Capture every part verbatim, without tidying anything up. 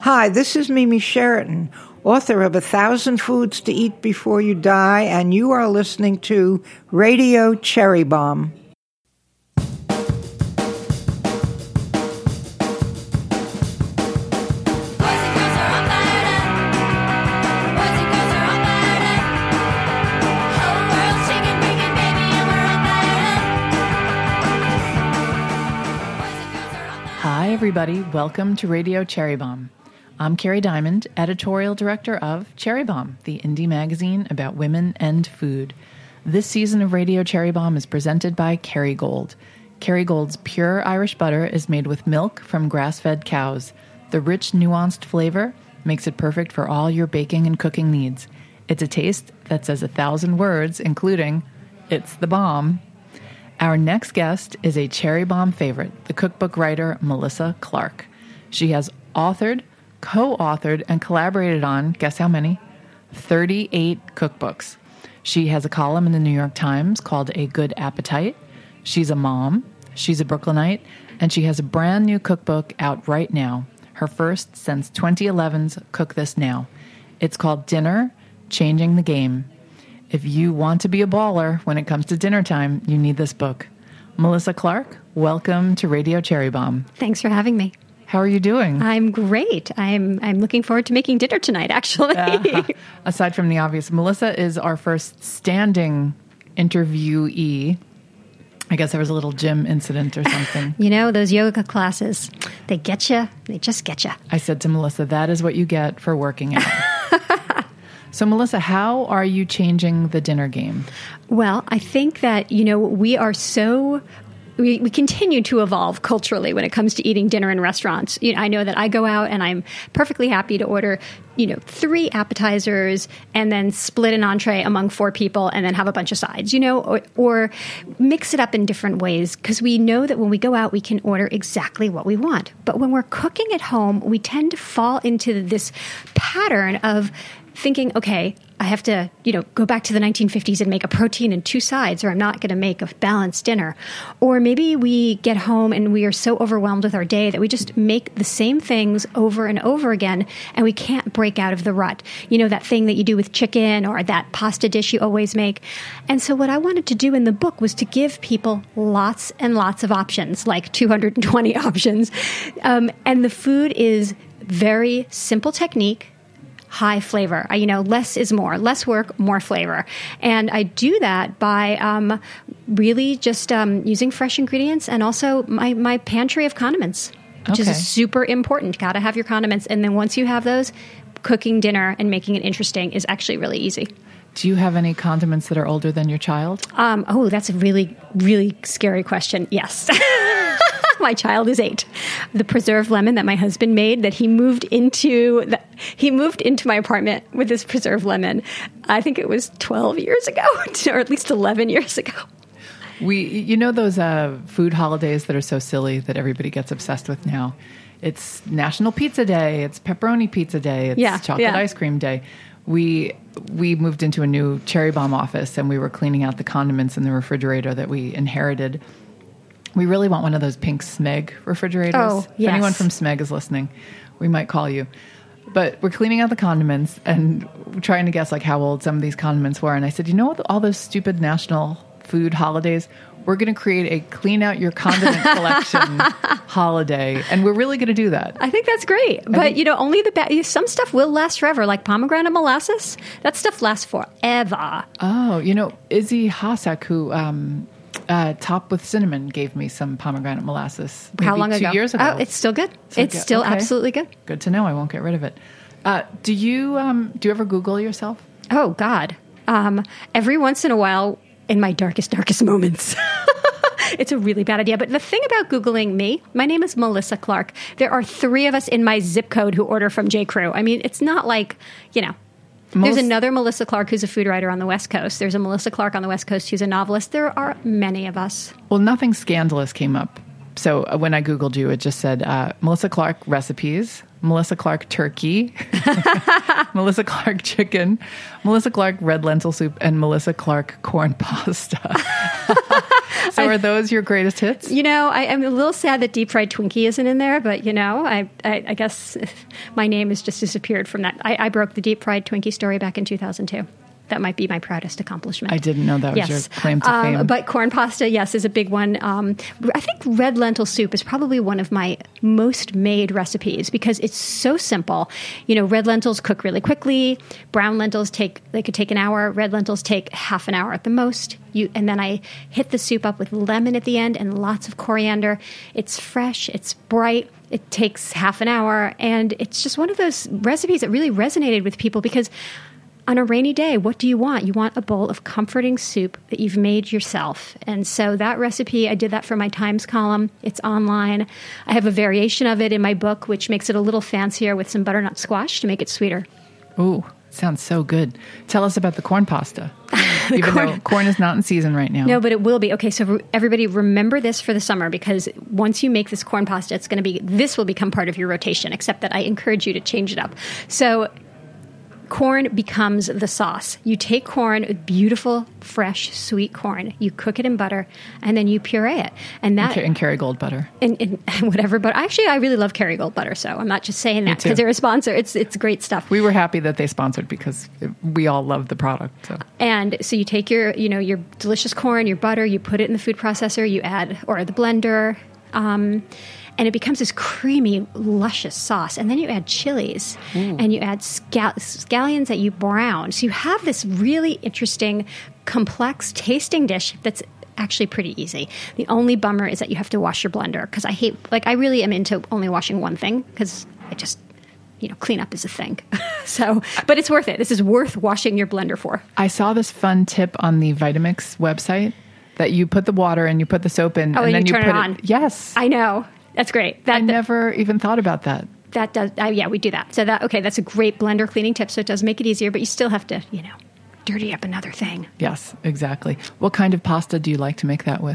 Hi, this is Mimi Sheraton, author of A Thousand Foods to Eat Before You Die, and you are listening to Radio Cherry Bomb. Hi, everybody. Welcome to Radio Cherry Bomb. I'm Carrie Diamond, editorial director of Cherry Bomb, the indie magazine about women and food. This season of Radio Cherry Bomb is presented by Kerrygold. Kerrygold's pure Irish butter is made with milk from grass-fed cows. The rich, nuanced flavor makes it perfect for all your baking and cooking needs. It's a taste that says a thousand words, including, "It's the bomb." Our next guest is a Cherry Bomb favorite, the cookbook writer Melissa Clark. She has authored, co-authored, and collaborated on, guess how many? thirty-eight cookbooks. She has a column in the New York Times called A Good Appetite. She's a mom, she's a Brooklynite, and she has a brand new cookbook out right now, her first since twenty eleven's Cook This Now. It's called Dinner, Changing the Game. If you want to be a baller when it comes to dinner time, you need this book. Melissa Clark, welcome to Radio Cherry Bomb. Thanks for having me. How are you doing? I'm great. I'm I'm looking forward to making dinner tonight, actually. uh, aside from the obvious, Melissa is our first standing interviewee. I guess there was a little gym incident or something. You know, those yoga classes, they get you. They just get you. I said to Melissa, that is what you get for working out. So, Melissa, how are you changing the dinner game? Well, I think that, you know, we are so... We, we continue to evolve culturally when it comes to eating dinner in restaurants. You know, I know that I go out and I'm perfectly happy to order, you know, three appetizers and then split an entree among four people and then have a bunch of sides, you know, or, or mix it up in different ways, because we know that when we go out, we can order exactly what we want. But when we're cooking at home, we tend to fall into this pattern of thinking, okay, I have to, you know, go back to the nineteen fifties and make a protein and two sides, or I'm not going to make a balanced dinner. Or maybe we get home and we are so overwhelmed with our day that we just make the same things over and over again, and we can't break out of the rut. You know, that thing that you do with chicken or that pasta dish you always make. And so what I wanted to do in the book was to give people lots and lots of options, like two hundred twenty options. Um, and the food is very simple technique, high flavor. I, you know, less is more. Less work, more flavor. And I do that by um, really just um, using fresh ingredients and also my, my pantry of condiments, which okay. is super important. Got to have your condiments. And then once you have those, cooking dinner and making it interesting is actually really easy. Do you have any condiments that are older than your child? Um, oh, that's a really, really scary question. Yes. My child is eight. The preserved lemon that my husband made, that he moved into, the, he moved into my apartment with this preserved lemon. I think it was twelve years ago, or at least eleven years ago. We, you know, those uh, food holidays that are so silly that everybody gets obsessed with now. It's National Pizza Day. It's Pepperoni Pizza Day. It's yeah, Chocolate yeah. Ice Cream Day. We we moved into a new Cherry Bomb office, and we were cleaning out the condiments in the refrigerator that we inherited. We really want one of those pink Smeg refrigerators. Oh, if yes. anyone from Smeg is listening, we might call you. But we're cleaning out the condiments and trying to guess like how old some of these condiments were. And I said, you know what, all those stupid national food holidays, we're going to create a clean out your condiment collection holiday. And we're really going to do that. I think that's great. But, think, you know, only the bad, some stuff will last forever, like pomegranate molasses. That stuff lasts forever. Oh, you know, Izzy Hasak, who... Um, Uh, Top with Cinnamon gave me some pomegranate molasses. How long two ago? years ago. Oh, it's still good. So it's good. still okay. absolutely good. Good to know. I won't get rid of it. Uh, do you um, do you ever Google yourself? Oh God! Um, every once in a while, in my darkest, darkest moments. It's a really bad idea. But the thing about Googling me, my name is Melissa Clark. There are three of us in my zip code who order from J. Crew. I mean, it's not like, you know. Most, There's another Melissa Clark who's a food writer on the West Coast. There's a Melissa Clark on the West Coast who's a novelist. There are many of us. Well, nothing scandalous came up. So uh, when I Googled you, it just said uh, Melissa Clark recipes, Melissa Clark turkey, Melissa Clark chicken, Melissa Clark red lentil soup, and Melissa Clark corn pasta. So are those your greatest hits? You know, I, I'm a little sad that Deep Fried Twinkie isn't in there, but, you know, I, I, I guess my name has just disappeared from that. I, I broke the Deep Fried Twinkie story back in two thousand two. That might be my proudest accomplishment. I didn't know that was yes. your claim to um, fame. But corn pasta, yes, is a big one. Um, I think red lentil soup is probably one of my most made recipes because it's so simple. You know, red lentils cook really quickly. Brown lentils take, they could take an hour. Red lentils take half an hour at the most. You, and then I hit the soup up with lemon at the end and lots of coriander. It's fresh. It's bright. It takes half an hour. And it's just one of those recipes that really resonated with people because on a rainy day, what do you want? You want a bowl of comforting soup that you've made yourself. And so that recipe, I did that for my Times column. It's online. I have a variation of it in my book, which makes it a little fancier with some butternut squash to make it sweeter. Ooh, sounds so good. Tell us about the corn pasta. Even corn. though corn is not in season right now. No, but it will be. Okay, so everybody remember this for the summer because once you make this corn pasta, it's going to be, this will become part of your rotation, except that I encourage you to change it up. So corn becomes the sauce. You take corn, beautiful, fresh, sweet corn. You cook it in butter, and then you puree it. And that and Kerrygold butter. And, and whatever. But actually, I really love Kerrygold butter, so I'm not just saying that because they're a sponsor. It's it's great stuff. We were happy that they sponsored because we all love the product. So. And so you take your, you know, your delicious corn, your butter, you put it in the food processor, you add, or the blender, um, and it becomes this creamy, luscious sauce. And then you add chilies, mm. and you add scal- scallions that you brown. So you have this really interesting, complex tasting dish that's actually pretty easy. The only bummer is that you have to wash your blender because I hate, like, I really am into only washing one thing because I just, you know, cleanup is a thing. So, but it's worth it. This is worth washing your blender for. I saw this fun tip on the Vitamix website that you put the water and you put the soap in, oh, and, and then you, you turn put it on. It, yes, I know. That's great. That, I never even thought about that. That does, uh, yeah, we do that. So that, okay, that's a great blender cleaning tip. So it does make it easier, but you still have to, you know, dirty up another thing. Yes, exactly. What kind of pasta do you like to make that with?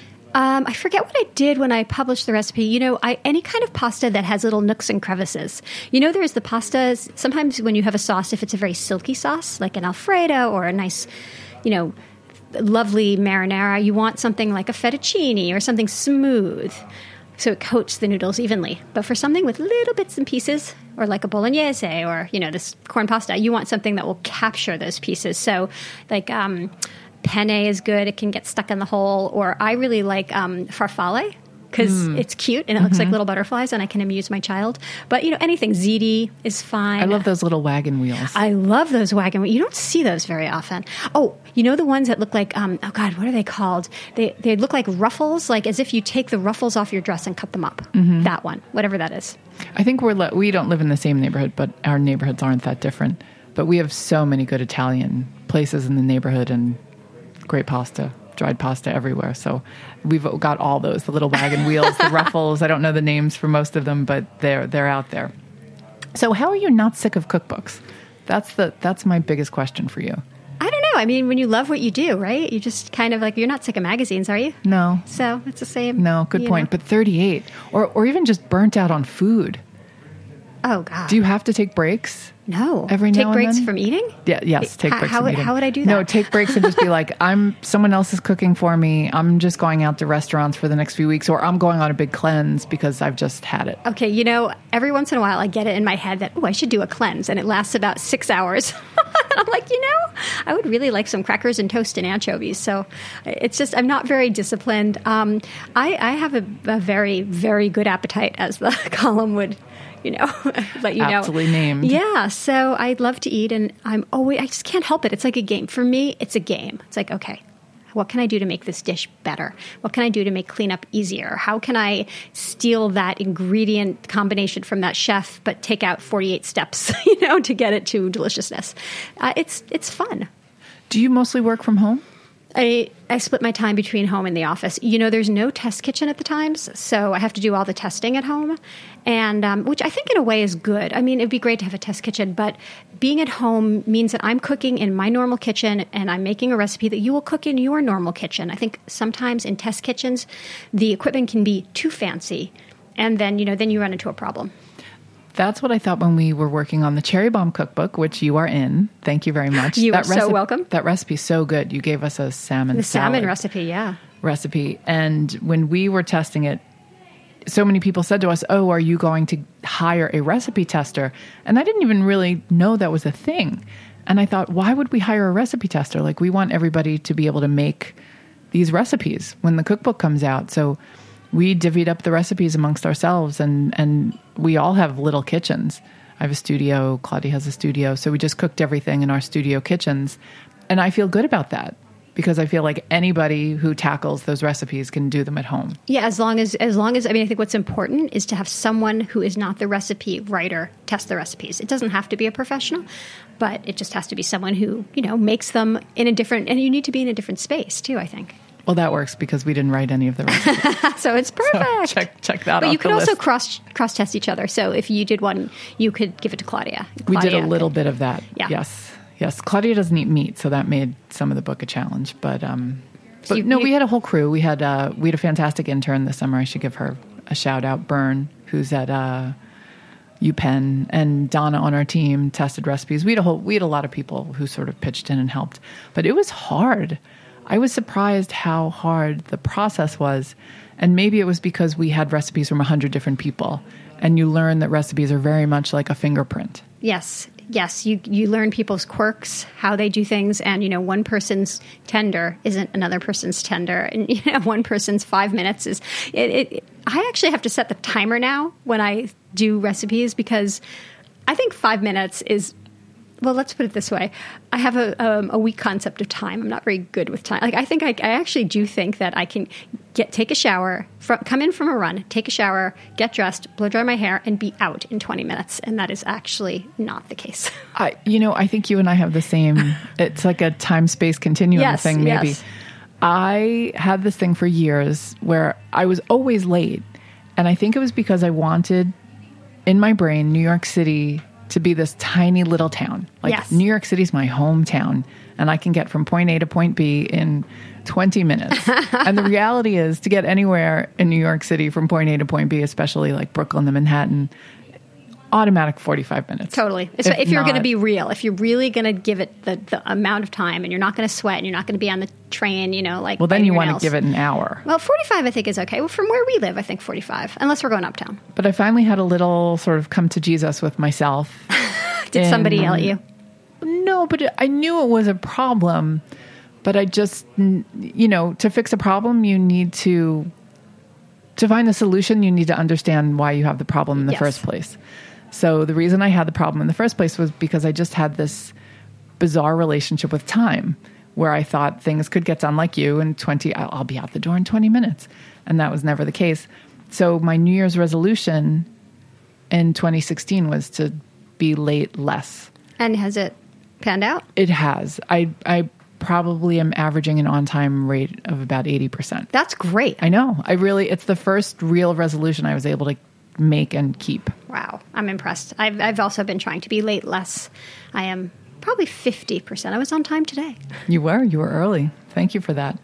Um, I forget what I did when I published the recipe. You know, I, any kind of pasta that has little nooks and crevices. You know, there's the pastas, sometimes when you have a sauce, if it's a very silky sauce, like an Alfredo or a nice, you know, lovely marinara, you want something like a fettuccine or something smooth. So it coats the noodles evenly. But for something with little bits and pieces, or like a bolognese or, you know, this corn pasta, you want something that will capture those pieces. So like um, penne is good. It can get stuck in the hole. Or I really like um, farfalle because mm. it's cute and it looks mm-hmm. like little butterflies and I can amuse my child. But, you know, anything. Ziti is fine. I love those little wagon wheels. I love those wagon wheels. You don't see those very often. Oh, you know the ones that look like, um, oh God, what are they called? They they look like ruffles, like as if you take the ruffles off your dress and cut them up. Mm-hmm. That one, whatever that is. I think we're, le- we don't live in the same neighborhood, but our neighborhoods aren't that different. But we have so many good Italian places in the neighborhood and great pasta. Dried pasta everywhere. So we've got all those, the little wagon wheels, the ruffles. I don't know the names for most of them, but they're they're out there. So how are you not sick of cookbooks? That's the that's my biggest question for you. I don't know. I mean, when you love what you do, right? You just kind of like, you're not sick of magazines, are you? No. So it's the same. No, good point. Know. But thirty-eight, or or even just burnt out on food. Oh, God. Do you have to take breaks? No. Every take now breaks and then? from eating? Yeah, yes, take how, breaks how from would, eating. How would I do that? No, take breaks and just be like, I'm someone else is cooking for me. I'm just going out to restaurants for the next few weeks, or I'm going on a big cleanse because I've just had it. Okay, you know, every once in a while I get it in my head that, oh, I should do a cleanse, and it lasts about six hours. And I'm like, you know, I would really like some crackers and toast and anchovies. So it's just, I'm not very disciplined. Um, I, I have a, a very, very good appetite, as the column would, you know, let you know. Aptly named. Yeah, so I love to eat, and I'm always, I just can't help it. It's like a game. For me, it's a game. It's like, okay, what can I do to make this dish better? What can I do to make cleanup easier? How can I steal that ingredient combination from that chef, but take out forty-eight steps, you know, to get it to deliciousness? Uh, it's it's fun. Do you mostly work from home? I, I split my time between home and the office. You know, there's no test kitchen at the Times, so I have to do all the testing at home, and um, which I think in a way is good. I mean, it'd be great to have a test kitchen, but being at home means that I'm cooking in my normal kitchen, and I'm making a recipe that you will cook in your normal kitchen. I think sometimes in test kitchens, the equipment can be too fancy, and then, you know, then you run into a problem. That's what I thought when we were working on the Cherry Bomb cookbook, which you are in. Thank you very much. You that are so welcome. That recipe's so good. You gave us a salmon The salad salmon recipe, yeah. recipe. And when we were testing it, so many people said to us, oh, are you going to hire a recipe tester? And I didn't even really know that was a thing. And I thought, why would we hire a recipe tester? Like, we want everybody to be able to make these recipes when the cookbook comes out. So we divvied up the recipes amongst ourselves, and, and we all have little kitchens. I have a studio. Claudia has a studio. So we just cooked everything in our studio kitchens. And I feel good about that because I feel like anybody who tackles those recipes can do them at home. Yeah, as long as, as long as, I mean, I think what's important is to have someone who is not the recipe writer test the recipes. It doesn't have to be a professional, but it just has to be someone who, you know, makes them in a different, and you need to be in a different space too, I think. Well, that works because we didn't write any of the recipes. So it's perfect. So check check that out. But off you could the also list. cross cross test each other. So if you did one, you could give it to Claudia. We did a Claudia little could- bit of that. Yeah. Yes. Yes. Claudia doesn't eat meat, so that made some of the book a challenge. But um, So but you- no, you- we had a whole crew. We had uh, we had a fantastic intern this summer. I should give her a shout out. Byrne, who's at uh, UPenn, and Donna on our team tested recipes. We had a whole we had a lot of people who sort of pitched in and helped. But it was hard. I was surprised how hard the process was. And maybe it was because we had recipes from a hundred different people. And you learn that recipes are very much like a fingerprint. Yes. Yes. You, you learn people's quirks, how they do things. And, you know, one person's tender isn't another person's tender. And, you know, one person's five minutes is it, it. I actually have to set the timer now when I do recipes because I think five minutes is, well, let's put it this way. I have a, um, a weak concept of time. I'm not very good with time. Like, I think I, I actually do think that I can get take a shower, from, come in from a run, take a shower, get dressed, blow dry my hair, and be out in twenty minutes. And that is actually not the case. I, you know, I think you and I have the same, it's like a time-space continuum Yes, thing, maybe. yes. I had this thing for years where I was always late. And I think it was because I wanted, in my brain, New York City to be this tiny little town. Like, Yes. New York City's my hometown, and I can get from point A to point B in twenty minutes. And the reality is, to get anywhere in New York City from point A to point B, especially like Brooklyn to Manhattan, automatic forty-five minutes. Totally. If, if you're going to not- be real, if you're really going to give it the, the amount of time and you're not going to sweat and you're not going to be on the train, you know, like. Well, then biting you your want to nails. give it an hour. Well, forty-five I think is okay. Well, from where we live, I think forty-five, unless we're going uptown. But I finally had a little sort of come to Jesus with myself. Did somebody And- yell at you? No, but it, I knew it was a problem. But I just, n- you know, to fix a problem, you need to, to find the solution, you need to understand why you have the problem in the Yes. first place. So the reason I had the problem in the first place was because I just had this bizarre relationship with time where I thought things could get done like you in twenty, I'll, I'll be out the door in twenty minutes. And that was never the case. So my New Year's resolution in twenty sixteen was to be late less. And has it panned out? It has. I, I probably am averaging an on-time rate of about eighty percent. That's great. I know. I really, it's the first real resolution I was able to make and keep. Wow. I'm impressed. I've, I've also been trying to be late less. I am probably fifty percent. I was on time today. You were. You were early. Thank you for that.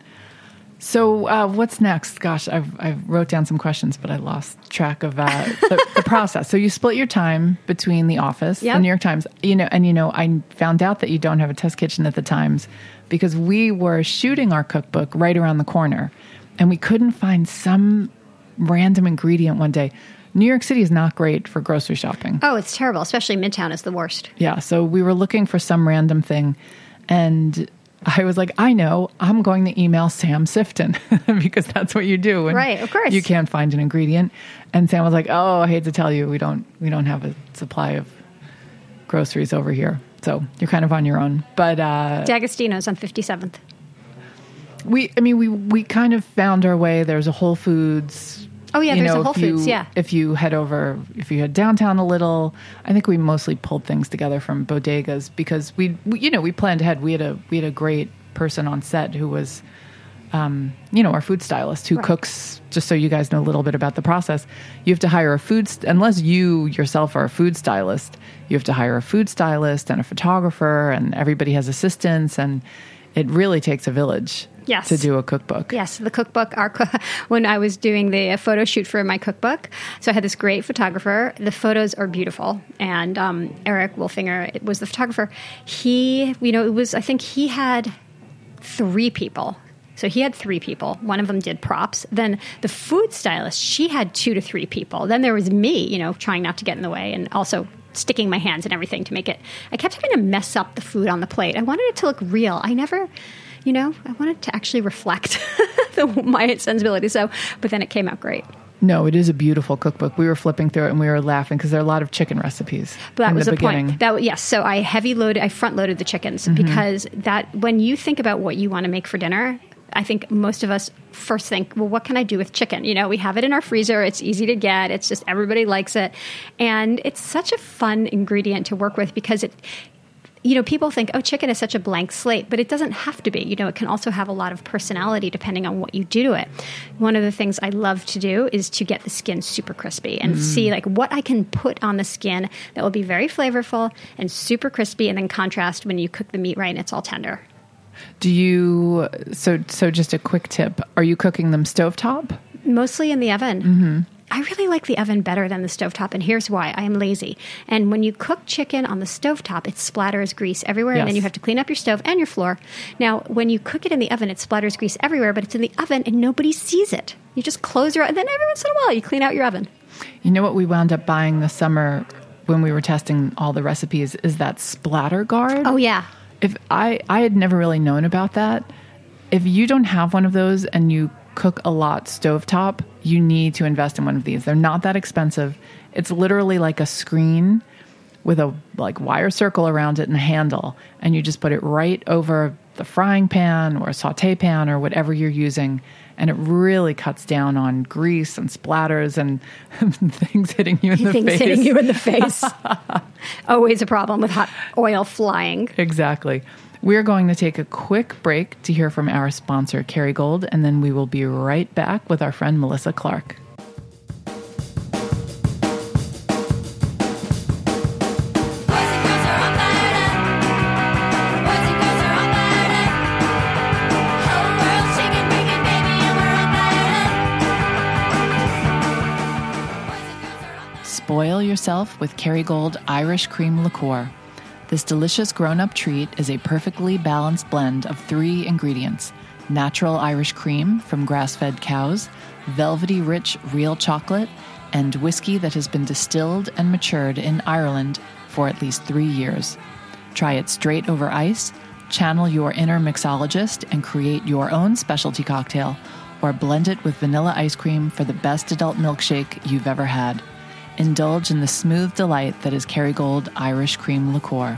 So uh, what's next? Gosh, I've, I've wrote down some questions, but I lost track of uh, the, the process. So you split your time between the office, Yep. the New York Times, you know, and you know, I found out that you don't have a test kitchen at the Times because we were shooting our cookbook right around the corner, and we couldn't find some random ingredient one day. New York City is not great for grocery shopping. Oh, it's terrible. Especially Midtown is the worst. Yeah, so we were looking for some random thing, and I was like, I know, I'm going to email Sam Sifton because that's what you do. When Right, of course. You can't find an ingredient. And Sam was like, oh, I hate to tell you, we don't we don't have a supply of groceries over here. So you're kind of on your own. But uh, D'Agostino's on fifty-seventh. we, I mean, we, we kind of found our way. There's a Whole Foods. Oh, yeah, you there's know, a Whole if you- Foods, yeah. If you head over, if you head downtown a little, I think we mostly pulled things together from bodegas because we, we you know, we planned ahead. We had a we had a great person on set who was, um, you know, our food stylist who Right. cooks. Just so you guys know a little bit about the process, you have to hire a food st- unless you yourself are a food stylist. You have to hire a food stylist and a photographer, and everybody has assistants, and it really takes a village. Yes. to do a cookbook. Yes, the cookbook. Our co- when I was doing the photo shoot for my cookbook, so I had this great photographer. The photos are beautiful, and um, Eric Wolfinger was the photographer. He, you know, it was. I think he had three people. So he had three people. One of them did props. Then the food stylist, she had two to three people. Then there was me, you know, trying not to get in the way, and also sticking my hands and everything to make it. I kept having to mess up the food on the plate. I wanted it to look real. I never, you know, I wanted to actually reflect the, my sensibility. So, but then it came out great. No, it is a beautiful cookbook. We were flipping through it and we were laughing because there are a lot of chicken recipes. But that in was the the beginning. point. That yes. So I heavy loaded. I front loaded the chickens mm-hmm. because that when you think about what you want to make for dinner, I think most of us first think, well, what can I do with chicken? You know, we have it in our freezer. It's easy to get. It's just everybody likes it. And it's such a fun ingredient to work with because it, you know, people think, oh, chicken is such a blank slate, but it doesn't have to be. You know, it can also have a lot of personality depending on what you do to it. One of the things I love to do is to get the skin super crispy and mm. see like what I can put on the skin that will be very flavorful and super crispy and then contrast when you cook the meat right and it's all tender. Do you, so so just a quick tip, are you cooking them stovetop? Mostly in the oven. Mm-hmm. I really like the oven better than the stovetop, and here's why. I am lazy. And when you cook chicken on the stovetop, it splatters grease everywhere, yes. and then you have to clean up your stove and your floor. Now, when you cook it in the oven, it splatters grease everywhere, but it's in the oven, and nobody sees it. You just close your, and then every once in a while, you clean out your oven. You know what we wound up buying this summer when we were testing all the recipes is that splatter guard. Oh, yeah. If I, I had never really known about that. If you don't have one of those and you cook a lot stovetop, you need to invest in one of these. They're not that expensive. It's literally like a screen with a like wire circle around it and a handle, and you just put it right over the frying pan or a saute pan or whatever you're using, and it really cuts down on grease and splatters and things hitting you in the things face. Things hitting you in the face. Always a problem with hot oil flying. Exactly. We're going to take a quick break to hear from our sponsor, Kerrygold, and then we will be right back with our friend Melissa Clark. Spoil yourself with Kerrygold Irish Cream Liqueur. This delicious grown-up treat is a perfectly balanced blend of three ingredients: natural Irish cream from grass-fed cows, velvety rich real chocolate, and whiskey that has been distilled and matured in Ireland for at least three years. Try it straight over ice, channel your inner mixologist, and create your own specialty cocktail, or blend it with vanilla ice cream for the best adult milkshake you've ever had. Indulge in the smooth delight that is Kerrygold Irish Cream Liqueur.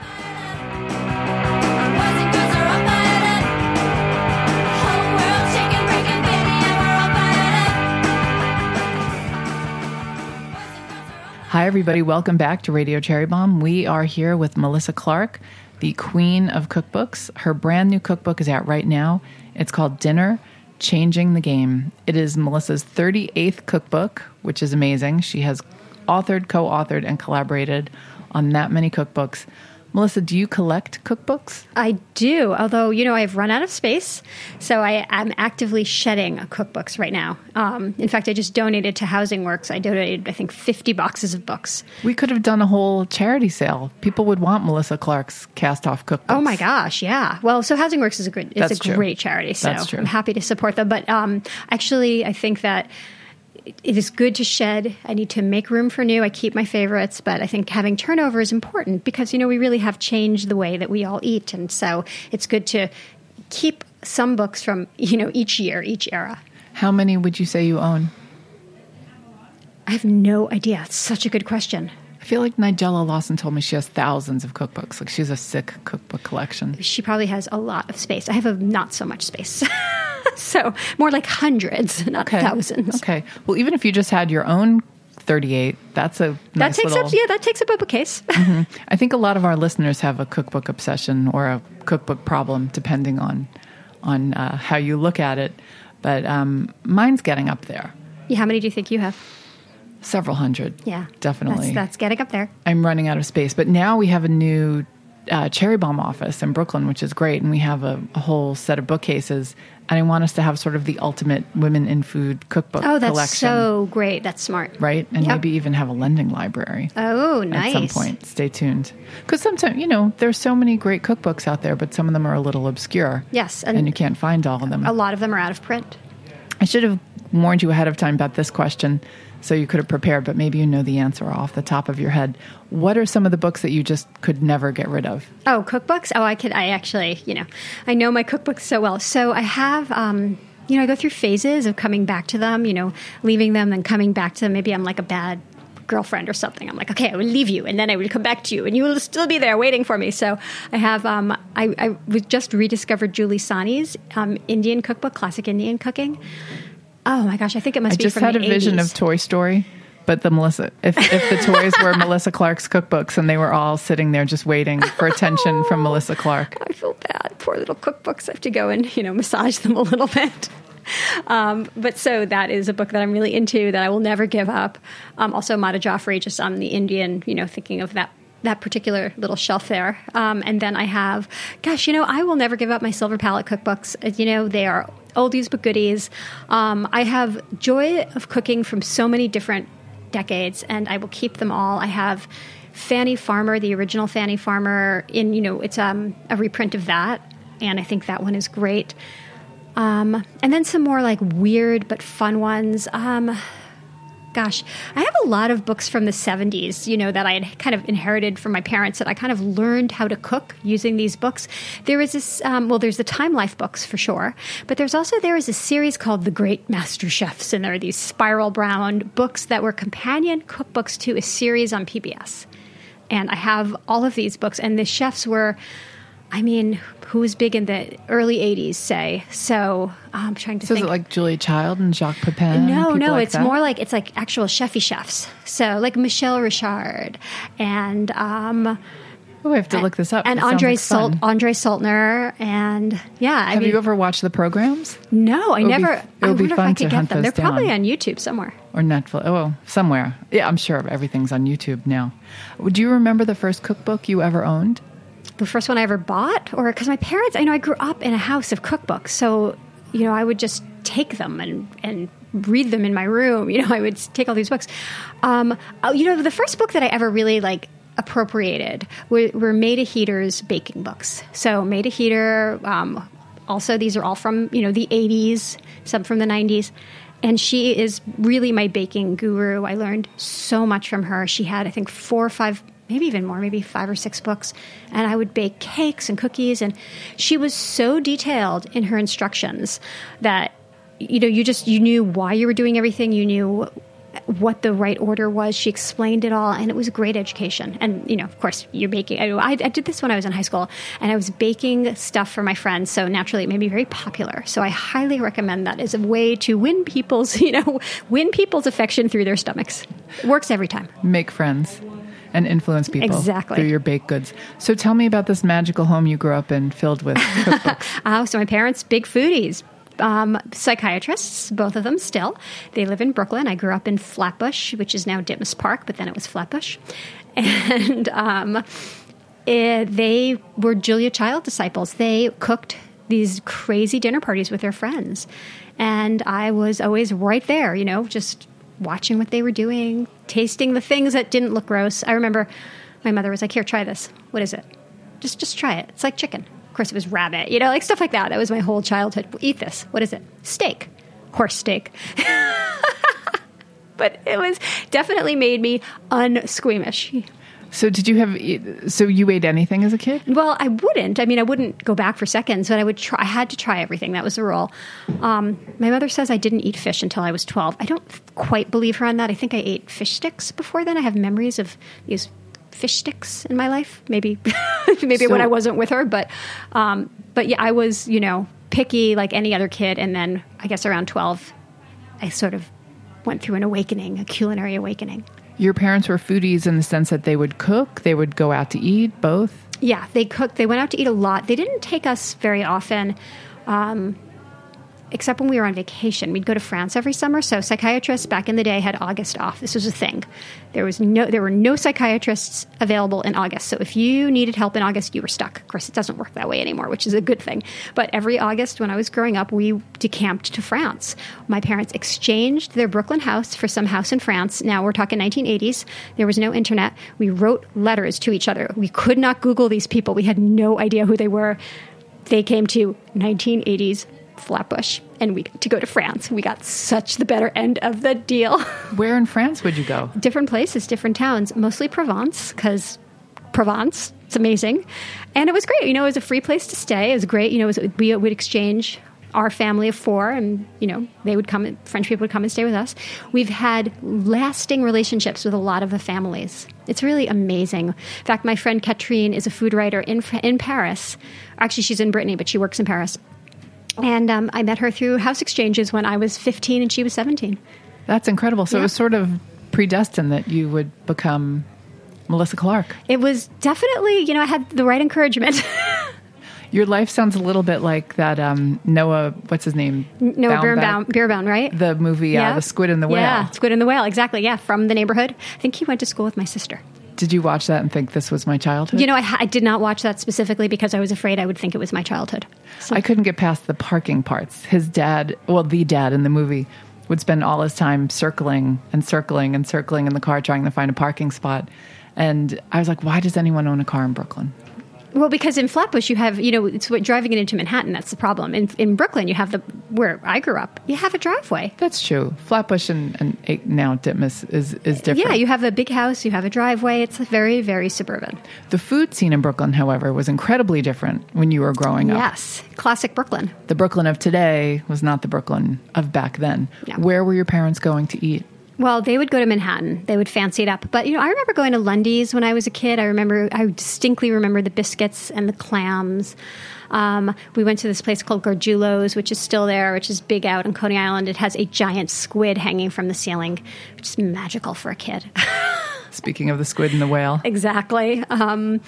Hi, everybody. Welcome back to Radio Cherry Bomb. We are here with Melissa Clark, the queen of cookbooks. Her brand new cookbook is out right now. It's called Dinner, Changing the Game. It is Melissa's thirty-eighth cookbook, which is amazing. She has authored, co-authored, and collaborated on that many cookbooks. Melissa, do you collect cookbooks? I do, although, you know, I've run out of space, so I am actively shedding cookbooks right now. Um, in fact, I just donated to Housing Works. I donated, I think, fifty boxes of books. We could have done a whole charity sale. People would want Melissa Clark's cast-off cookbooks. Oh, my gosh, yeah. Well, so Housing Works is a good, it's That's a true. great charity, so That's true. I'm happy to support them. But um, actually, I think that it is good to shed. I need to make room for new. I keep my favorites, but I think having turnover is important because, you know, we really have changed the way that we all eat. And so it's good to keep some books from, you know, each year, each era. How many would you say you own? I have no idea. It's such a good question. I feel like Nigella Lawson told me she has thousands of cookbooks. Like, she has a sick cookbook collection. She probably has a lot of space. I have a not so much space. So more like hundreds, not okay. thousands. Okay. Well, even if you just had your own thirty-eight, that's a that nice takes little... up. Yeah, that takes up a bookcase. Mm-hmm. I think a lot of our listeners have a cookbook obsession or a cookbook problem, depending on on uh, how you look at it. But um, mine's getting up there. Yeah, how many do you think you have? Several hundred. Yeah, definitely. That's, that's getting up there. I'm running out of space. But now we have a new uh, Cherry Bomb office in Brooklyn, which is great. And we have a, a whole set of bookcases. And I want us to have sort of the ultimate women in food cookbook oh, that's collection. so great. That's smart. Right? And Yep. maybe even have a lending library. Oh, nice. At some point. Stay tuned. Because sometimes, you know, there's so many great cookbooks out there, but some of them are a little obscure. Yes. And, and you can't find all of them. A lot of them are out of print. I should have warned you ahead of time about this question so you could have prepared, but maybe you know the answer off the top of your head. What are some of the books that you just could never get rid of? Oh, cookbooks? Oh, I could, I actually, you know, I know my cookbooks so well. So I have, um, you know, I go through phases of coming back to them, you know, leaving them, then coming back to them. Maybe I'm like a bad girlfriend or something. I'm like, okay, I will leave you, and then I will come back to you, and you will still be there waiting for me. So I have, um, I, I just rediscovered Julie Sani's um, Indian cookbook, Classic Indian Cooking. Oh my gosh, I think it must I be just from had the a vision eighties. of Toy Story, but the Melissa, if, if the toys were Melissa Clark's cookbooks and they were all sitting there just waiting for attention from Melissa Clark. I feel bad. Poor little cookbooks. I have to go and, you know, massage them a little bit. Um, but so that is a book that I'm really into that I will never give up. Um, also, Mata Joffrey, just on the Indian, you know, thinking of that that particular little shelf there. Um, and then I have, gosh, you know, I will never give up my Silver Palette cookbooks. As you know, they are oldies but goodies. Um, I have joy of cooking from so many different decades, and I will keep them all. I have Fanny Farmer, the original Fanny Farmer, in, you know, it's um, a reprint of that, and I think that one is great. Um, and then some more like weird but fun ones. Um, gosh, I have a lot of books from the seventies, you know, that I had kind of inherited from my parents that I kind of learned how to cook using these books. There is this, um, well, there's the Time Life books for sure, but there's also, there is a series called The Great Master Chefs, and there are these spiral bound books that were companion cookbooks to a series on P B S. And I have all of these books, and the chefs were, I mean, who was big in the early eighties, say. So I'm trying to So think. is it like Julia Child and Jacques Pepin? No, people no, like it's that? more like, it's like actual chefy chefs. So like Michelle Richard and, um, Oh, I have to look this up. and It sounds Andre like Salt, fun. Andre Saltner. And yeah, I Have mean, you ever watched the programs? no, I would be- never, it I would be wonder if fun I to could get hunt them. They're those probably down. on YouTube somewhere. Or Netflix? Oh, well, somewhere. Yeah, I'm sure everything's on YouTube now. Do you remember the first cookbook you ever owned? The first one I ever bought, or because my parents, I know I grew up in a house of cookbooks, so you know I would just take them and and read them in my room. You know, I would take all these books. Um, oh, you know, the first book that I ever really like appropriated were, were Maida Heater's baking books. So Maida Heater, um, also these are all from you know the eighties, some from the nineties. And she is really my baking guru. I learned so much from her. She had, I think, four or five, maybe even more, maybe five or six books. And I would bake cakes and cookies. And she was so detailed in her instructions that, you know, you just, you knew why you were doing everything. You knew what the right order was. She explained it all, and it was a great education. And, you know, of course, you're baking. I, I did this when I was in high school, and I was baking stuff for my friends, so naturally it made me very popular. So I highly recommend that as a way to win people's, you know, win people's affection through their stomachs. It works every time. Make friends and influence people Exactly. through your baked goods. So tell me about this magical home you grew up in filled with cookbooks. Oh, so my parents, big foodies. Um, psychiatrists, both of them still. They live in Brooklyn. I grew up in Flatbush, which is now Ditmas Park, but then it was Flatbush. And um, eh, they were Julia Child disciples. They cooked these crazy dinner parties with their friends. And I was always right there, you know, just watching what they were doing, tasting the things that didn't look gross. I remember my mother was like, here, try this. What is it? Just, just try it. It's like chicken. Of course, it was rabbit, you know, like stuff like that. That was my whole childhood. Eat this. What is it? Steak. Horse steak. But it was definitely made me unsqueamish. So did you have, so you ate anything as a kid? Well, I wouldn't. I mean, I wouldn't go back for seconds, but I would try. I had to try everything. That was the rule. Um, my mother says I didn't eat fish until I was twelve. I don't quite believe her on that. I think I ate fish sticks before then. I have memories of these fish sticks in my life. Maybe, maybe So- when I wasn't with her, but, um, but yeah, I was, you know, picky like any other kid. And then I guess around twelve, I sort of went through an awakening, a culinary awakening. Your parents were foodies in the sense that they would cook, they would go out to eat, both? Yeah, they cooked. They went out to eat a lot. They didn't take us very often. Um, except when we were on vacation. We'd go to France every summer. So psychiatrists back in the day had August off. This was a thing. There was no, there were no psychiatrists available in August. So if you needed help in August, you were stuck. Of course, it doesn't work that way anymore, which is a good thing. But every August when I was growing up, we decamped to France. My parents exchanged their Brooklyn house for some house in France. Now we're talking nineteen eighties. There was no internet. We wrote letters to each other. We could not Google these people. We had no idea who they were. They came to nineteen eighties Flatbush, and we got to go to France. We got such the better end of the deal. Where in France would you go? Different places, different towns, mostly Provence, because Provence, it's amazing. And it was great. You know, it was a free place to stay. It was great. You know, it was, we would exchange our family of four, and, you know, they would come, French people would come and stay with us. We've had lasting relationships with a lot of the families. It's really amazing. In fact, my friend Katrine is a food writer in in Paris. Actually, she's in Brittany, but she works in Paris. And um, I met her through house exchanges when I was fifteen and she was seventeen. That's incredible. So yeah. It was sort of predestined that you would become Melissa Clark. It was definitely, you know, I had the right encouragement. Your life sounds a little bit like that um, Noah, what's his name? Noah Beerbaum, Beerbaum, right? The movie, yeah. uh, The Squid and the Whale. Yeah, Squid and the Whale, exactly. Yeah, from the neighborhood. I think he went to school with my sister. Did you watch that and think this was my childhood? You know, I, I did not watch that specifically because I was afraid I would think it was my childhood. So. I couldn't get past the parking parts. His dad, well, the dad in the movie, would spend all his time circling and circling and circling in the car trying to find a parking spot. And I was like, why does anyone own a car in Brooklyn? Well, because in Flatbush, you have, you know, it's what driving it into Manhattan, that's the problem. In, in Brooklyn, you have the, where I grew up, you have a driveway. That's true. Flatbush and, and now Ditmas is, is different. Yeah, you have a big house, you have a driveway. It's very, very suburban. The food scene in Brooklyn, however, was incredibly different when you were growing up. Yes, classic Brooklyn. The Brooklyn of today was not the Brooklyn of back then. No. Where were your parents going to eat? Well, they would go to Manhattan. They would fancy it up. But, you know, I remember going to Lundy's when I was a kid. I remember, I distinctly remember the biscuits and the clams. Um, we went to this place called Gargiulo's, which is still there, which is big out on Coney Island. It has a giant squid hanging from the ceiling, which is magical for a kid. Speaking of the squid and the whale. Exactly. Um,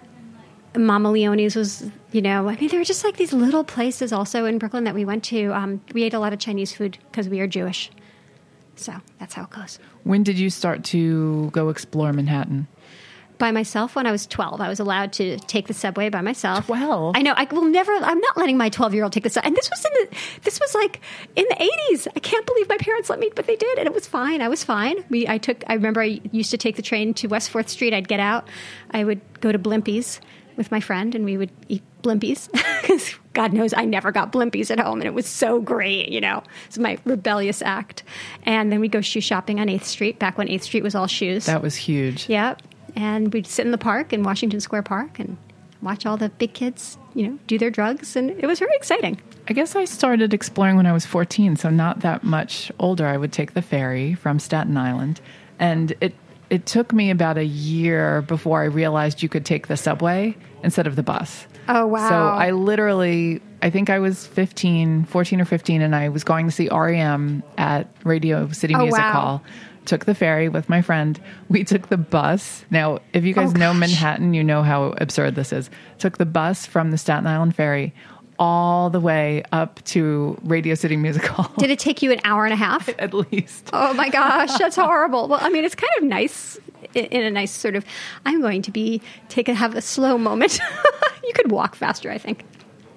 Mama Leone's was, you know, I mean, there were just like these little places also in Brooklyn that we went to. Um, we ate a lot of Chinese food because we are Jewish. So that's how it goes. When did you start to go explore Manhattan? By myself when I was twelve. I was allowed to take the subway by myself. twelve? I know. I will never, I'm not letting my twelve-year-old take the subway. And this was in the, this was like in the eighties. I can't believe my parents let me, but they did. And it was fine. I was fine. We, I took, I remember I used to take the train to West fourth Street. I'd get out. I would go to Blimpies with my friend and we would eat Blimpies. Because God knows I never got Blimpies at home and it was so great, you know. It's my rebellious act. And then we'd go shoe shopping on eighth Street, back when eighth Street was all shoes. That was huge. Yeah. And we'd sit in the park in Washington Square Park and watch all the big kids, you know, do their drugs. And it was very exciting. I guess I started exploring when I was fourteen, so not that much older. I would take the ferry from Staten Island. And it it took me about a year before I realized you could take the subway instead of the bus. Oh, wow. So I literally, I think I was fifteen, fourteen or fifteen, and I was going to see R E M at Radio City Oh, Music wow. Hall. Took the ferry with my friend. We took the bus. Now, if you guys Oh, know gosh. Manhattan, you know how absurd this is. Took the bus from the Staten Island ferry all the way up to Radio City Music Hall. Did it take you an hour and a half? At least. Oh, my gosh. That's horrible. Well, I mean, it's kind of nice in, in a nice sort of, I'm going to be, take a, have a slow moment. You could walk faster, I think.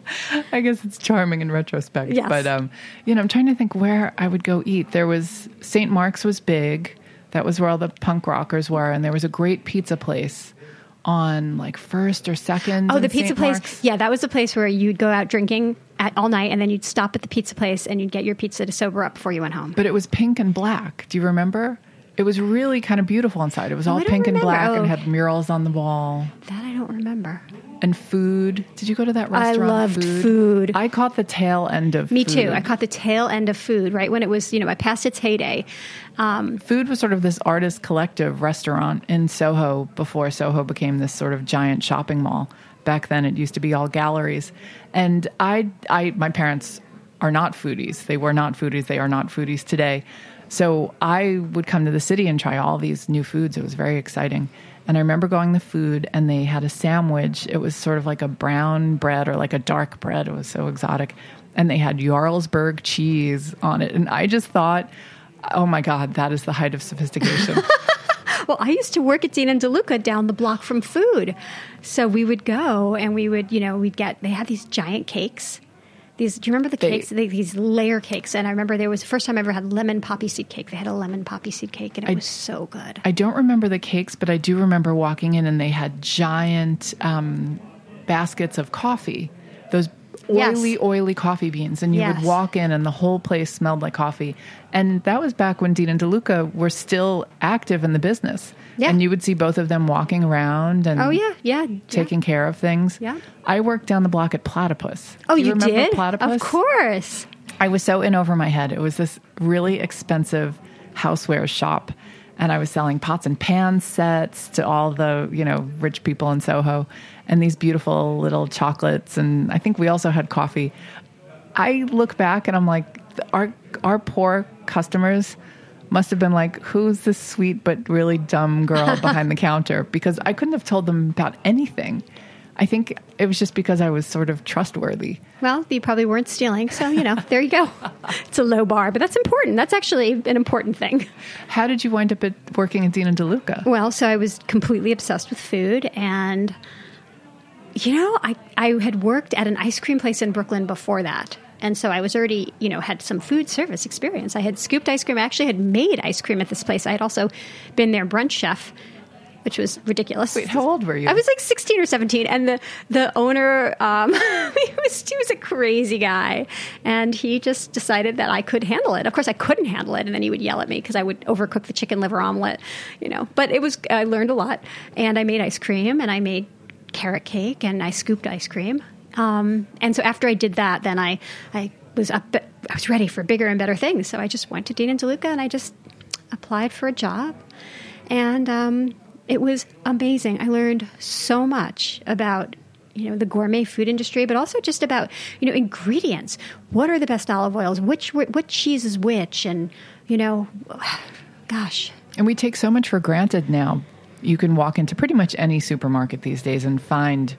I guess it's charming in retrospect. Yes. But, um, you know, I'm trying to think where I would go eat. There was, Saint Mark's was big. That was where all the punk rockers were. And there was a great pizza place on like First or Second. Oh, in the pizza Saint place. Mark's. Yeah, that was the place where you'd go out drinking at, all night and then you'd stop at the pizza place and you'd get your pizza to sober up before you went home. But it was pink and black. Do you remember? It was really kind of beautiful inside. It was all I don't pink and remember. black Oh. and had murals on the wall. That I don't remember. And food. Did you go to that I restaurant? loved food. I caught the tail end of Me food. too. I caught the tail end of food right when it was, you know, past its heyday. Um, Food was sort of this artist collective restaurant in Soho before Soho became this sort of giant shopping mall. Back then, it used to be all galleries. And I, I, my parents are not foodies. They were not foodies. They are not foodies today. So I would come to the city and try all these new foods. It was very exciting. And I remember going to food, and they had a sandwich. It was sort of like a brown bread or like a dark bread. It was so exotic. and they had Jarlsberg cheese on it. And I just thought, oh my God, that is the height of sophistication. Well, I used to work at Dean and DeLuca down the block from Food. So we would go and we would, you know, we'd get, they had these giant cakes. These, do you remember the They- cakes? They, these layer cakes. And I remember there was the first time I ever had lemon poppy seed cake. They had a lemon poppy seed cake and it I- was so good. I don't remember the cakes, but I do remember walking in and they had giant um, baskets of coffee, those oily, Yes. oily coffee beans. And you Yes. would walk in and the whole place smelled like coffee. And that was back when Dean and DeLuca were still active in the business. Yeah. And you would see both of them walking around and Oh, yeah, yeah. taking care of things. Yeah. I worked down the block at Platypus. Oh, Do you, remember did? Platypus? Of course. I was so in over my head. It was this really expensive houseware shop, and I was selling pots and pan sets to all the, you know, rich people in Soho, and these beautiful little chocolates, and I think we also had coffee. I look back and I'm like, our our poor customers must have been like, who's this sweet but really dumb girl behind the counter? Because I couldn't have told them about anything. I think it was just because I was sort of trustworthy. Well, you probably weren't stealing. So, you know, there you go. It's a low bar, but that's important. That's actually an important thing. How did you wind up at working at Dean and DeLuca? Well, so I was completely obsessed with food. And, you know, I, I had worked at an ice cream place in Brooklyn before that. And so I was already, you know, had some food service experience. I had scooped ice cream. I actually had made ice cream at this place. I had also been their brunch chef, which was ridiculous. Wait, how old were you? I was like sixteen or seventeen. And the, the owner, um, he, was, he was a crazy guy. And he just decided that I could handle it. Of course, I couldn't handle it. And then he would yell at me because I would overcook the chicken liver omelet, you know. But it was, I learned a lot. And I made ice cream and I made carrot cake and I scooped ice cream. Um, and so after I did that, then I, I was up, I was ready for bigger and better things. So I just went to Dean and DeLuca and I just applied for a job. And um, it was amazing. I learned so much about, you know, the gourmet food industry, but also just about, you know, ingredients. What are the best olive oils? Which, what cheese is which? And, you know, gosh. And we take so much for granted now. You can walk into pretty much any supermarket these days and find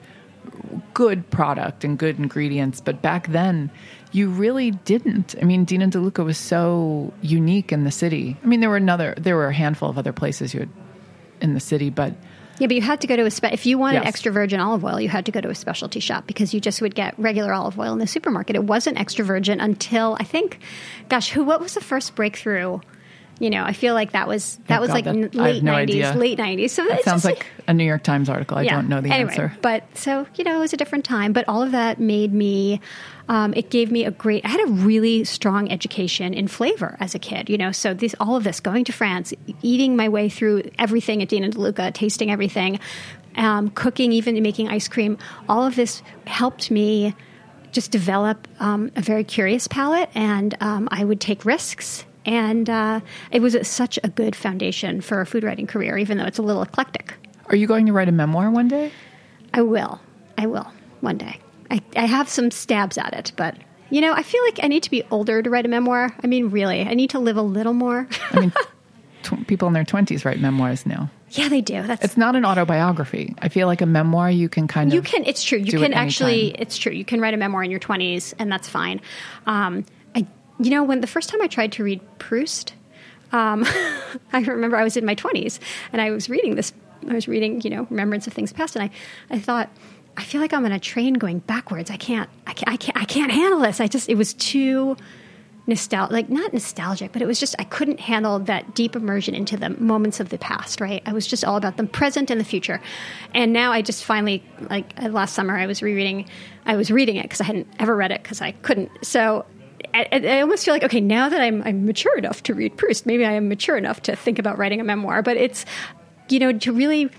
good product and good ingredients. But back then, you really didn't. I mean, Dean and DeLuca was so unique in the city. I mean, there were another, there were a handful of other places you had in the city, but yeah, but you had to go to a spe- if you wanted Yes. extra virgin olive oil, you had to go to a specialty shop because you just would get regular olive oil in the supermarket. It wasn't extra virgin until I think, gosh, who? What was the first breakthrough? You know, I feel like that was that Oh, was God, like that- n- I have late no nineties, idea. late nineties. So that it's sounds just, like a New York Times article. I yeah. don't know the anyway, answer. But so, you know, it was a different time. But all of that made me, um, it gave me a great, I had a really strong education in flavor as a kid, you know. So this, all of this, going to France, eating my way through everything at Dean and DeLuca, tasting everything, um, cooking, even making ice cream, all of this helped me just develop um, a very curious palate. And um, I would take risks. And uh, it was a, such a good foundation for a food writing career, even though it's a little eclectic. Are you going to write a memoir one day? I will. I will one day. I, I have some stabs at it, but, you know, I feel like I need to be older to write a memoir. I mean, really, I need to live a little more. I mean, tw- people in their twenties write memoirs now. Yeah, they do. That's It's not an autobiography. I feel like a memoir you can kind of you can. It's true. You do can it actually. anytime. It's true. You can write a memoir in your twenties, and that's fine. Um, I, you know, when the first time I tried to read Proust, um, I remember I was in my twenties, and I was reading this. I was reading, you know, Remembrance of Things Past, and I, I thought, I feel like I'm on a train going backwards. I can't. I can't. I can't. I can't handle this. I just. It was too. Nostal- like not nostalgic, but it was just I couldn't handle that deep immersion into the moments of the past, right? I was just all about the present and the future. And now I just finally, like uh, last summer, I was rereading, I was reading it because I hadn't ever read it because I couldn't. So I, I almost feel like, okay, now that I'm, I'm mature enough to read Proust, maybe I am mature enough to think about writing a memoir. But it's, you know, to really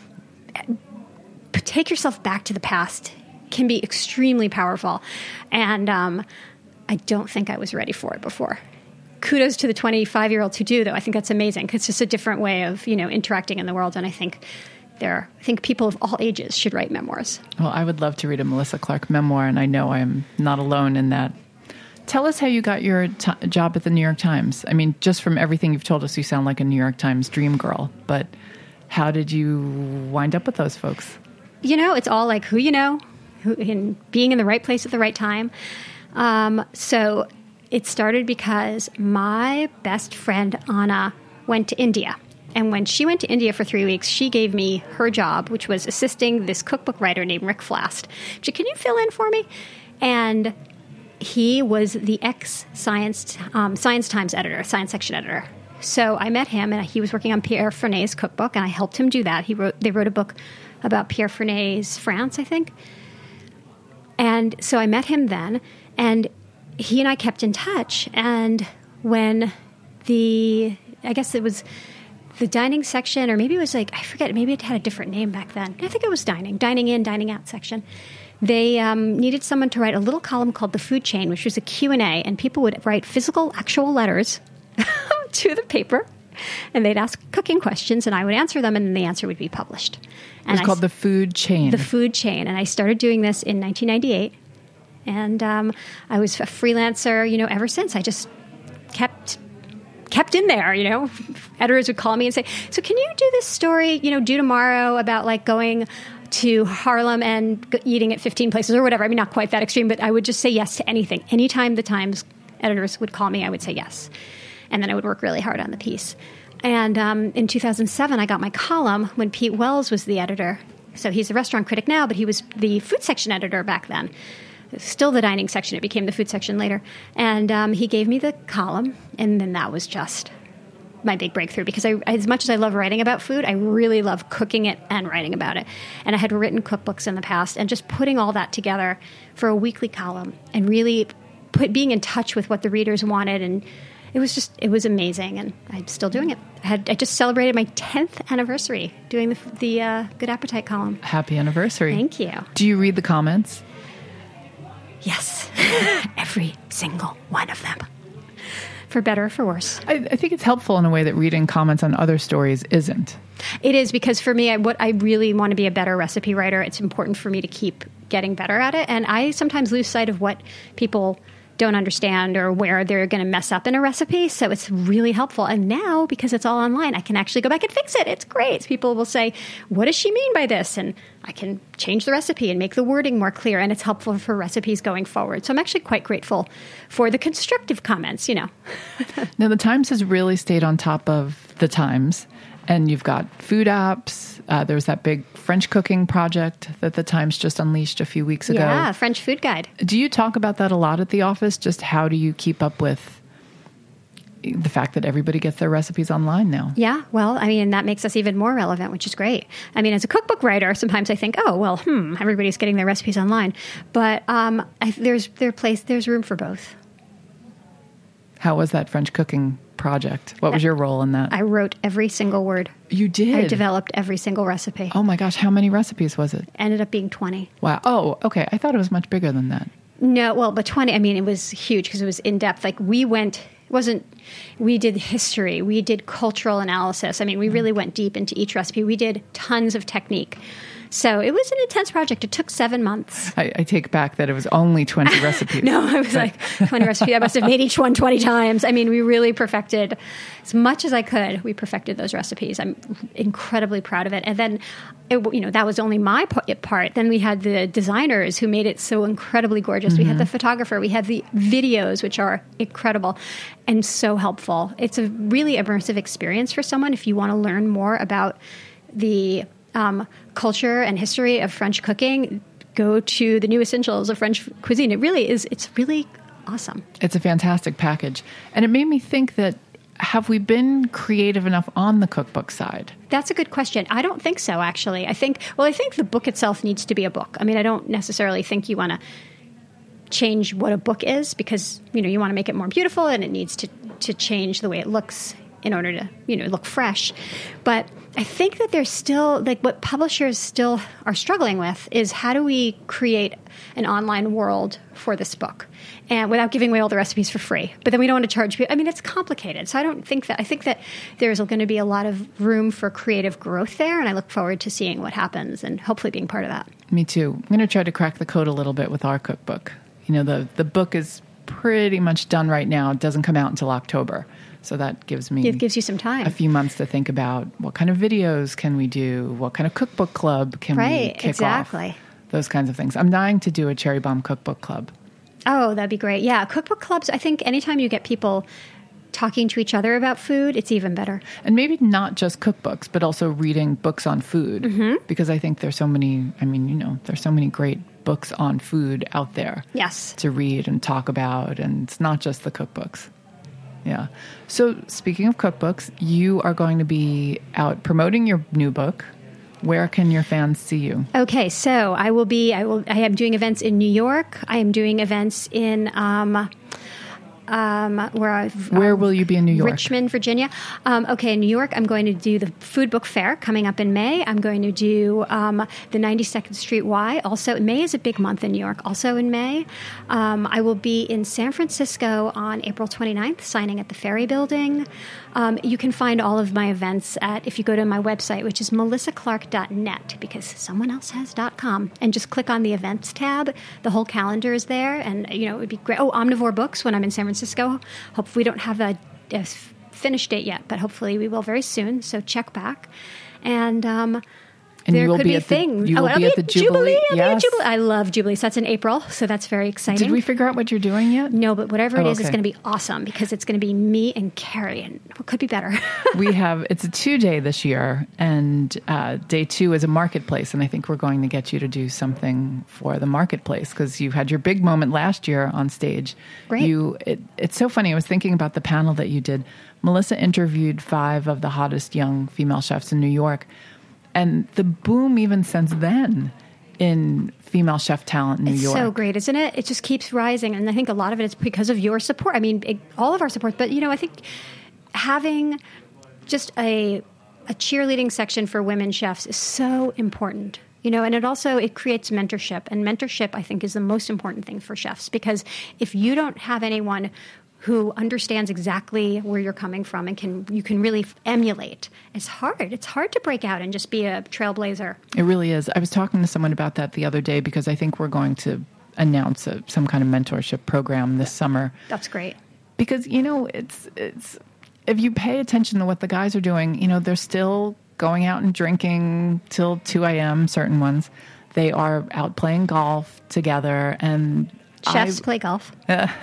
take yourself back to the past can be extremely powerful. And, um, I don't think I was ready for it before. Kudos to the twenty-five-year-olds who do, though. I think that's amazing because it's just a different way of, you know, interacting in the world. And I think there, I think people of all ages should write memoirs. Well, I would love to read a Melissa Clark memoir, and I know I am not alone in that. Tell us how you got your t- job at the New York Times. I mean, just from everything you've told us, you sound like a New York Times dream girl. But how did you wind up with those folks? You know, it's all like who you know, who, and being in the right place at the right time. Um, so it started because my best friend, Anna, went to India. And when she went to India for three weeks, she gave me her job, which was assisting this cookbook writer named Rick Flast. She said, can you fill in for me? And he was the ex-Science um, Science Times editor, Science section editor. So I met him, and he was working on Pierre Fernet's cookbook, and I helped him do that. He wrote, they wrote a book about Pierre Fernet's France, I think. And so I met him then, and he and I kept in touch. And when the, I guess it was the dining section, or maybe it was like, I forget, maybe it had a different name back then. I think it was dining, dining in, dining out section. They um, needed someone to write a little column called The Food Chain, which was a Q and A, and people would write physical, actual letters to the paper, and they'd ask cooking questions, and I would answer them, and then the answer would be published. And it was I, called The Food Chain. The Food Chain, and I started doing this in nineteen ninety-eight, and um, I was a freelancer, you know, ever since. I just kept kept in there, you know. Editors would call me and say, so can you do this story, you know, due tomorrow about, like, going to Harlem and g- eating at fifteen places or whatever. I mean, not quite that extreme, but I would just say yes to anything. Anytime the Times editors would call me, I would say yes. And then I would work really hard on the piece. And um, in two thousand seven, I got my column when Pete Wells was the editor. So he's a restaurant critic now, but he was the food section editor back then. Still the dining section. It became the food section later. And um, he gave me the column, and then that was just my big breakthrough, because I, as much as I love writing about food, I really love cooking it and writing about it. And I had written cookbooks in the past, and just putting all that together for a weekly column and really put, being in touch with what the readers wanted, and it was just, it was amazing, and I'm still doing it. I had I just celebrated my tenth anniversary doing the, the uh, Good Appetite column. Happy anniversary. Thank you. Do you read the comments? Yes. Every single one of them. For better or for worse. I, I think it's helpful in a way that reading comments on other stories isn't. It is, because for me, I, what I really want to be a better recipe writer. It's important for me to keep getting better at it. And I sometimes lose sight of what people don't understand or where they're going to mess up in a recipe. So it's really helpful. And now, because it's all online, I can actually go back and fix it. It's great. People will say, what does she mean by this? And I can change the recipe and make the wording more clear. And it's helpful for recipes going forward. So I'm actually quite grateful for the constructive comments, you know. Now, the Times has really stayed on top of the times. And you've got food apps. Uh, there was that big French cooking project that the Times just unleashed a few weeks ago. Yeah, French Food Guide. Do you talk about that a lot at the office? Just how do you keep up with the fact that everybody gets their recipes online now? Yeah, well, I mean, that makes us even more relevant, which is great. I mean, as a cookbook writer, sometimes I think, oh, well, hmm, everybody's getting their recipes online. But um, I, there's there place there's room for both. How was that French cooking project? What was your role in that? I wrote every single word. You did? I developed every single recipe. Oh my gosh, how many recipes was it? Ended up being twenty. Wow. Oh, okay. I thought it was much bigger than that. No, well, but twenty, I mean, it was huge because it was in depth. Like we went, it wasn't, we did history, we did cultural analysis. I mean, we really went deep into each recipe. We did tons of technique. So it was an intense project. It took seven months. I, I take back that it was only twenty recipes. No, it was like twenty recipes. I must have made each one twenty times. I mean, we really perfected, as much as I could, we perfected those recipes. I'm incredibly proud of it. And then, it, you know, that was only my part. Then we had the designers who made it so incredibly gorgeous. Mm-hmm. We had the photographer. We had the videos, which are incredible and so helpful. It's a really immersive experience for someone if you want to learn more about the Um, culture and history of French cooking. Go to the new essentials of French cuisine. It really is, it's really awesome. It's a fantastic package. And it made me think that, have we been creative enough on the cookbook side? That's a good question. I don't think so, actually. I think, well, I think the book itself needs to be a book. I mean, I don't necessarily think you want to change what a book is because, you know, you want to make it more beautiful and it needs to, to change the way it looks in order to, you know, look fresh. But I think that there's still, like what publishers still are struggling with is how do we create an online world for this book and without giving away all the recipes for free. But then we don't want to charge people. I mean, it's complicated. So I don't think that, I think that there's going to be a lot of room for creative growth there. And I look forward to seeing what happens and hopefully being part of that. Me too. I'm going to try to crack the code a little bit with our cookbook. You know, the, the book is pretty much done right now. It doesn't come out until October. So that gives me it gives you some time, a few months to think about what kind of videos can we do, what kind of cookbook club can right, we kick exactly. off, those kinds of things. I'm dying to do a Cherry Bombe cookbook club. Oh, that'd be great. Yeah, cookbook clubs, I think anytime you get people talking to each other about food, it's even better. And maybe not just cookbooks, but also reading books on food. Mm-hmm. Because I think there's so many, I mean, you know, there's so many great books on food out there. Yes. To read and talk about, and it's not just the cookbooks. Yeah. So speaking of cookbooks, you are going to be out promoting your new book. Where can your fans see you? Okay, so I will be, I will, I am doing events in New York. I am doing events in, um, Um, where I've, Where um, will you be in New York? Richmond, Virginia. Um, okay, in New York, I'm going to do the Food Book Fair coming up in May. I'm going to do um, the ninety-second Street Y. Also, May is a big month in New York. Also in May, um, I will be in San Francisco on April twenty-ninth, signing at the Ferry Building. Um, you can find all of my events at, if you go to my website, which is melissa clark dot net, because someone else has .com, and just click on the events tab. The whole calendar is there, and you know it would be great. Oh, Omnivore Books when I'm in San Francisco. Hopefully, we don't have a, a finish date yet, but hopefully we will very soon. So check back, and. Um, And there you will could be be at the, things. you will oh, be at the Jubilee. Jubilee. I'll yes. be at Jubilee. I love Jubilee. So that's in April. So that's very exciting. Did we figure out what you're doing yet? No, but whatever it oh, is, okay. it's going to be awesome because it's going to be me and Carrie, and what could be better? We have, it's a two day this year, and uh, day two is a marketplace. And I think we're going to get you to do something for the marketplace because you had your big moment last year on stage. Right. You, it, it's so funny. I was thinking about the panel that you did. Melissa interviewed five of the hottest young female chefs in New York. And the boom even since then in female chef talent in New it's York. so great, isn't it? It just keeps rising. And I think a lot of it is because of your support. I mean, it, all of our support. But, you know, I think having just a, a cheerleading section for women chefs is so important. You know, and it also, it creates mentorship. And mentorship, I think, is the most important thing for chefs. Because if you don't have anyone who understands exactly where you're coming from and can you can really emulate. It's hard. It's hard to break out and just be a trailblazer. It really is. I was talking to someone about that the other day because I think we're going to announce a, some kind of mentorship program this summer. That's great. Because, you know, it's it's if you pay attention to what the guys are doing, you know, they're still going out and drinking till two a.m., certain ones. They are out playing golf together. And chefs I, play golf.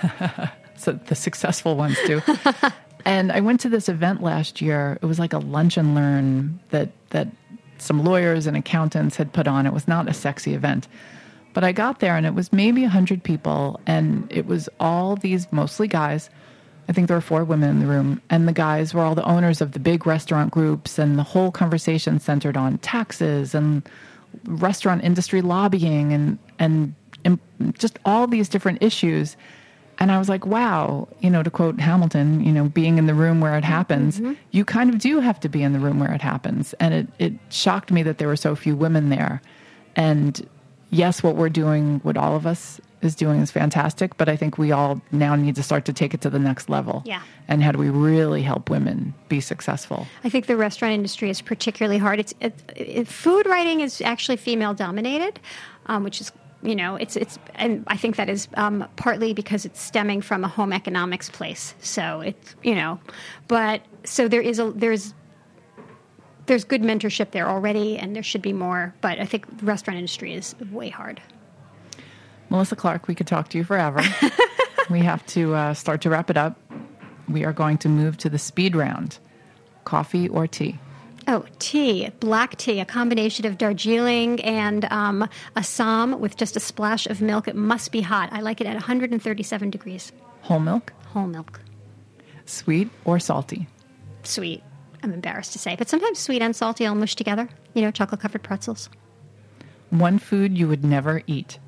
So the successful ones do. And I went to this event last year. It was like a lunch and learn that that some lawyers and accountants had put on. It was not a sexy event. But I got there and it was maybe one hundred people. And it was all these mostly guys. I think there were four women in the room. And the guys were all the owners of the big restaurant groups. And the whole conversation centered on taxes and restaurant industry lobbying and, and, and just all these different issues. And I was like, wow, you know, to quote Hamilton, you know, being in the room where it happens, mm-hmm. you kind of do have to be in the room where it happens. And it, it shocked me that there were so few women there. And yes, what we're doing, what all of us is doing is fantastic, but I think we all now need to start to take it to the next level. Yeah. And how do we really help women be successful? I think the restaurant industry is particularly hard. It's it, it, food writing is actually female dominated, um, which is You know, it's it's, and I think that is um, partly because it's stemming from a home economics place. So it's, you know, but so there is a there's there's good mentorship there already, and there should be more. But I think the restaurant industry is way hard. Melissa Clark, we could talk to you forever. We have to uh, start to wrap it up. We are going to move to the speed round. Coffee or tea? Oh, tea, black tea, a combination of Darjeeling and um, Assam with just a splash of milk. It must be hot. I like it at one hundred thirty-seven degrees. Whole milk? Whole milk. Sweet or salty? Sweet. I'm embarrassed to say. But sometimes sweet and salty all mushed together. You know, chocolate-covered pretzels. One food you would never eat?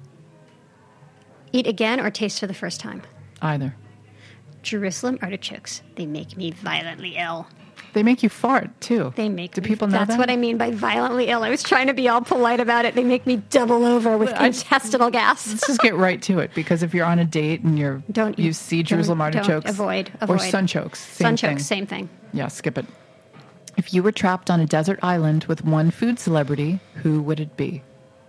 Eat again or taste for the first time? Either. Jerusalem artichokes. They make me violently ill. They make you fart, too. They make Do me, people know that's that? what I mean by violently ill. I was trying to be all polite about it. They make me double over with I, intestinal gas. Let's just get right to it, because if you're on a date and you're don't, you see Jerusalem don't, artichokes... Don't, avoid, avoid. Or sunchokes. Same sunchokes, thing. same thing. Yeah, skip it. If you were trapped on a desert island with one food celebrity, who would it be?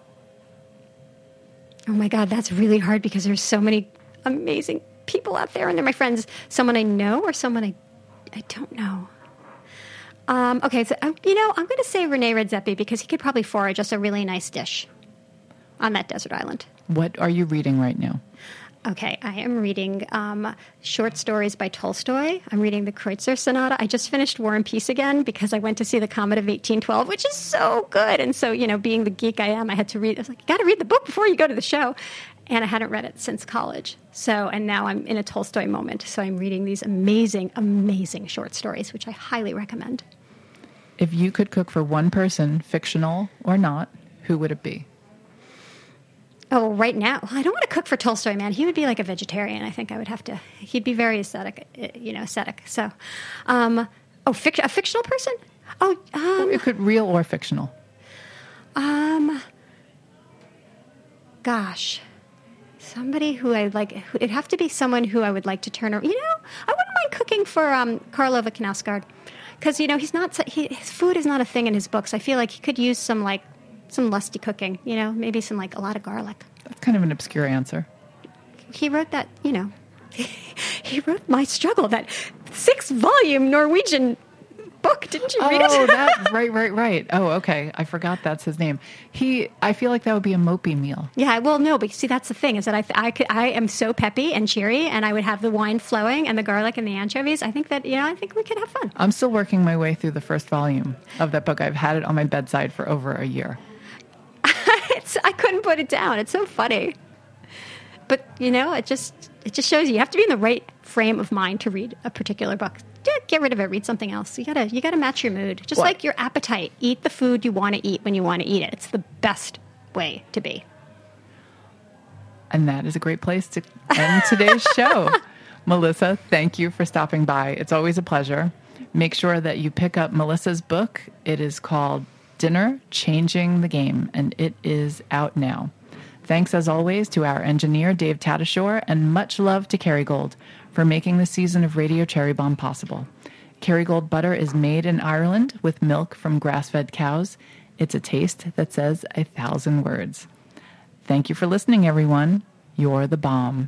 Oh my God, that's really hard because there's so many amazing people out there, and they're my friends. Someone I know or someone I, I don't know. Um, okay, so um, you know, I'm going to say Rene Redzepi because he could probably forage us a really nice dish on that desert island. What are you reading right now? Okay, I am reading um, short stories by Tolstoy. I'm reading the Kreutzer Sonata. I just finished War and Peace again because I went to see the Comet of eighteen twelve, which is so good. And so, you know, being the geek I am, I had to read. I was like, you got to read the book before you go to the show. And I hadn't read it since college. So, and now I'm in a Tolstoy moment. So I'm reading these amazing, amazing short stories, which I highly recommend. If you could cook for one person, fictional or not, who would it be? Oh, right now, well, I don't want to cook for Tolstoy, man. He would be like a vegetarian. I think I would have to. He'd be very ascetic, you know, ascetic. So, um, oh, fic- a fictional person? Oh, um, it could real or fictional. Um, gosh, somebody who I like. It'd have to be someone who I would like to turn around. You know, I wouldn't mind cooking for um, Karlova Knausgaard because you know he's not. He, his food is not a thing in his books. I feel like he could use some like. Some lusty cooking, you know, maybe some, like, a lot of garlic. That's kind of an obscure answer. He wrote that, you know, he wrote My Struggle, that six-volume Norwegian book. Didn't you read it? Oh, that, right, right, right. Oh, okay. I forgot that's his name. He, I feel like that would be a mopey meal. Yeah, well, no, but see, that's the thing, is that I, I, could, I am so peppy and cheery, and I would have the wine flowing and the garlic and the anchovies. I think that, you know, I think we could have fun. I'm still working my way through the first volume of that book. I've had it on my bedside for over a year. It's, I couldn't put it down. It's so funny. But, you know, it just it just shows you, you have to be in the right frame of mind to read a particular book. Yeah, get rid of it. Read something else. You gotta you gotta match your mood. Just what? Like your appetite. Eat the food you want to eat when you want to eat it. It's the best way to be. And that is a great place to end today's show. Melissa, thank you for stopping by. It's always a pleasure. Make sure that you pick up Melissa's book. It is called Dinner, Changing the Game, and it is out now. Thanks, as always, to our engineer, Dave Tatasciore, and much love to Kerrygold for making this season of Radio Cherry Bombe possible. Kerrygold butter is made in Ireland with milk from grass-fed cows. It's a taste that says a thousand words. Thank you for listening, everyone. You're the bomb.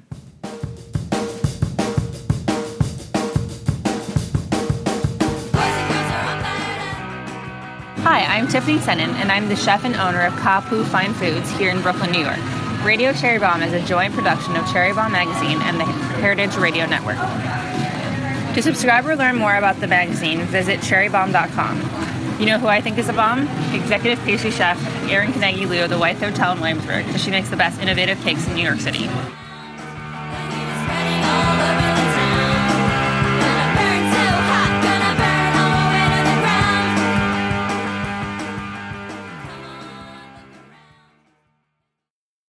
Hi, I'm Tiffany Senin, and I'm the chef and owner of Kapu Fine Foods here in Brooklyn, New York. Radio Cherry Bombe is a joint production of Cherry Bombe Magazine and the Heritage Radio Network. To subscribe or learn more about the magazine, visit cherry bombe dot com. You know who I think is a bomb? Executive pastry chef Erin Carnegie Liu of the White Hotel in Williamsburg, because she makes the best innovative cakes in New York City.